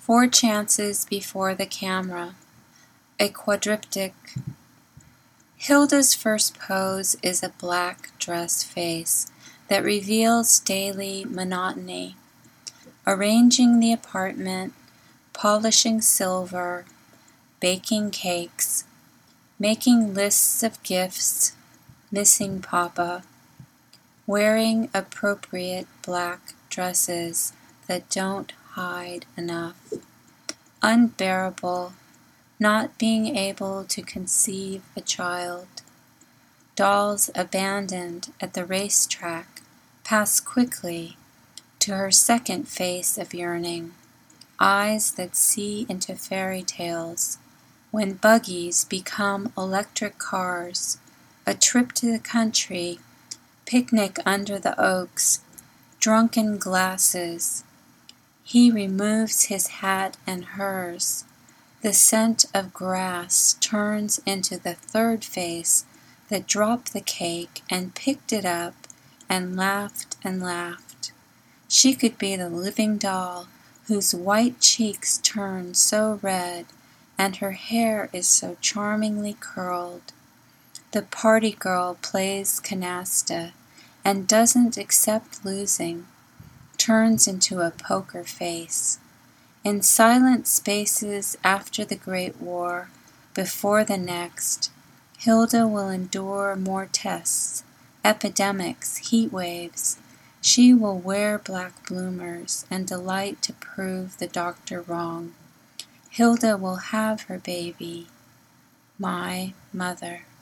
4 chances before the camera. A quadriptych. Hilda's first pose is a black dress face that reveals daily monotony. Arranging the apartment, polishing silver, baking cakes, making lists of gifts, missing Papa, wearing appropriate black dresses that don't hide enough. Unbearable, not being able to conceive a child. Dolls abandoned at the racetrack pass quickly to her second face of yearning, eyes that see into fairy tales, when buggies become electric cars, a trip to the country, picnic under the oaks, drunken glasses. He removes his hat and hers. The scent of grass turns into the third face that dropped the cake and picked it up and laughed and laughed. She could be the living doll whose white cheeks turn so red and her hair is so charmingly curled. The party girl plays canasta and doesn't accept losing, turns into a poker face. In silent spaces after the Great War, before the next, Hilda will endure more tests, epidemics, heat waves. She will wear black bloomers and delight to prove the doctor wrong. Hilda will have her baby, my mother.